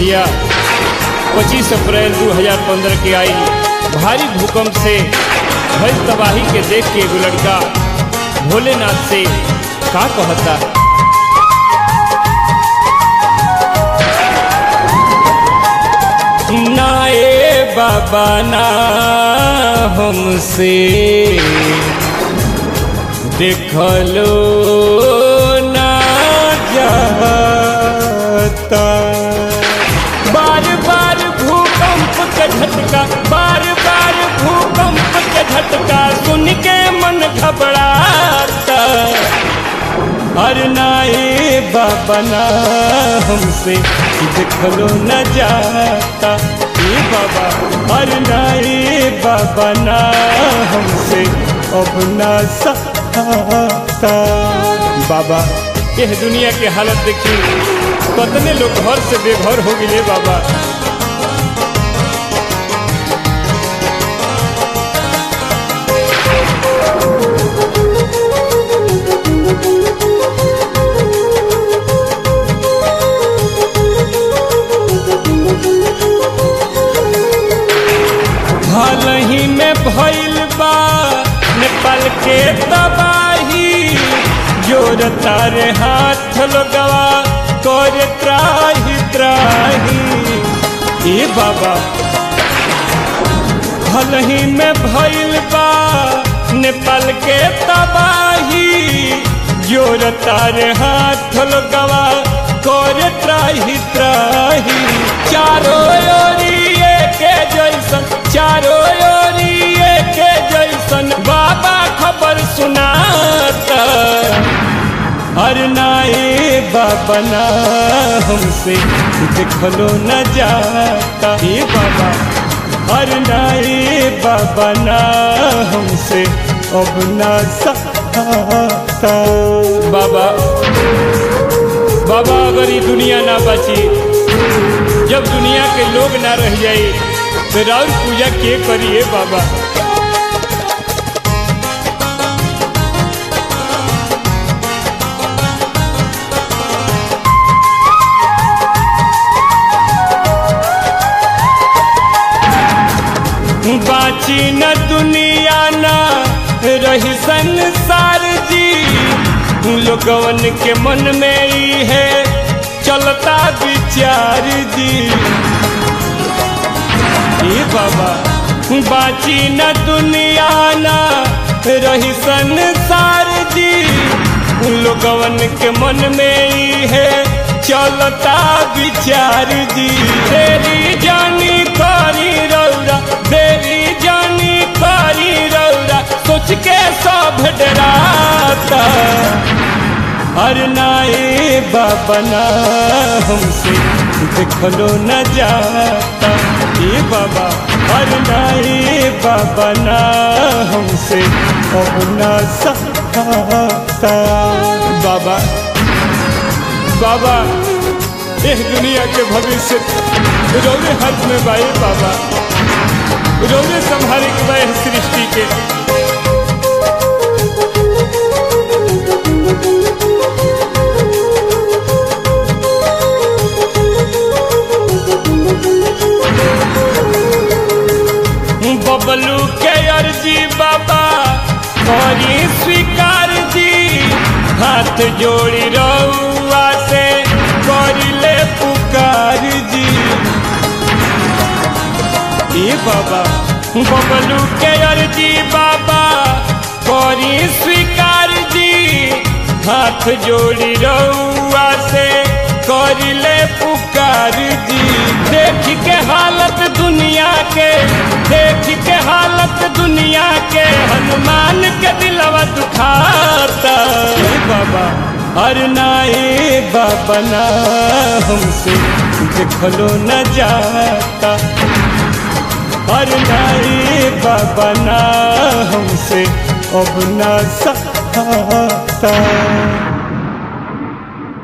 भैया 25 अप्रैल 2015 के आई भारी भूकंप से भई तबाही के देख के एगो लड़का भोलेनाथ से का कहता। ना ए बाबा ना हमसे देखलो ना जाता। बार बार भूकंप का झटका, बार बार भूकंप का झटका सुन के मन घबराता। अरे ना ए बाबा ना हमसे देखलो न जाता। ए बाबा अरे ना ए बाबा ना हमसे अब ना सहाता। बाबा यह दुनिया के हालत देखी कितने लोग घर से बेघर हो गए बाबा। हाल ही में भइल बा नेपाल के तबाही, जोर तारे हाथ लगवा कर त्राही त्राही। ए बाबा हाल ही में भइल बा नेपाल के तबाही, जोर तारे हाथ लगवा कर त्राही त्राही। चारों ओरिए के जैसन, चारों ओरिए के जैसन बाबा खबर सुनाता। अरे ना ए बाबा ना हमसे देखलो न जाता। ए बाबा अरे ना ए बाबा ना हमसे अब ना सहाता। बाबा बाबा अगर ये दुनिया ना बची, जब दुनिया के लोग ना रह जाए तो राउर पूजा के करिए बाबा। बाची न दुनिया ना रही संसार जी, लोगवन के मन में ही है चलता विचार जी। ए बाबा बाची न दुनिया ना रही संसार जी, लोगवन के मन में ही है चलता विचार जी। तेरी जानी करी रौरा, तेरी जानी करी रौरा सोच के सब डराता। अरे ना ए बाबा ना हमसे देखलो न जाता। ए बाबा अरे ना ए बाबा ना हमसे अब ना सहाता। बाबा बाबा यह दुनिया के भविष्य रोने हाथ में बाए बाबा, रोने संभाले के बाए सृष्टि के। बबलू के अर्जी बाबा करी स्वीकार जी, हाथ जोड़ी रउआ से करिले पुकार जी। ए बाबा बबलू के अर्जी बाबा करी स्वीकार जी, हाथ जोड़ी रउआ से करिले पुकार जी। देख के हालत दुनिया के, देख के हालत दुनिया के हनुमान के दिलवा दुखाता। बाबा अरे ना ए बाबा ना हमसे देखलो न जाता। अरे ना ए बाबा ना हमसे अब ना सहाता।